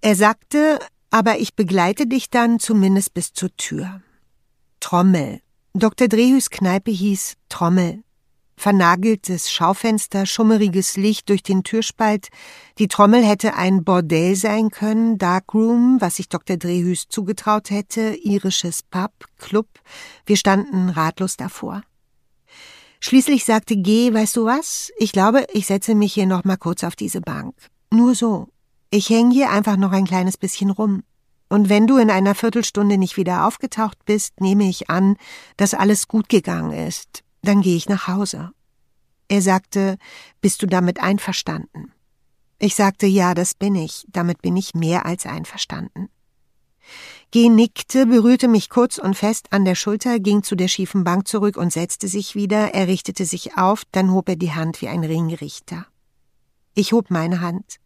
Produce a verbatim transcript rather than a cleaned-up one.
Er sagte, aber ich begleite dich dann zumindest bis zur Tür. Trommel. Doktor Drehys Kneipe hieß Trommel. Vernageltes Schaufenster, schummeriges Licht durch den Türspalt. Die Trommel hätte ein Bordell sein können, Darkroom, was sich Doktor Drehys zugetraut hätte, irisches Pub, Club. Wir standen ratlos davor. Schließlich sagte G., weißt du was? Ich glaube, ich setze mich hier noch mal kurz auf diese Bank. Nur so. Ich hänge hier einfach noch ein kleines bisschen rum. Und wenn du in einer Viertelstunde nicht wieder aufgetaucht bist, nehme ich an, dass alles gut gegangen ist. Dann gehe ich nach Hause. Er sagte, bist du damit einverstanden? Ich sagte, ja, das bin ich. Damit bin ich mehr als einverstanden. G. nickte, berührte mich kurz und fest an der Schulter, ging zu der schiefen Bank zurück und setzte sich wieder. Er richtete sich auf, dann hob er die Hand wie ein Ringrichter. Ich hob meine Hand.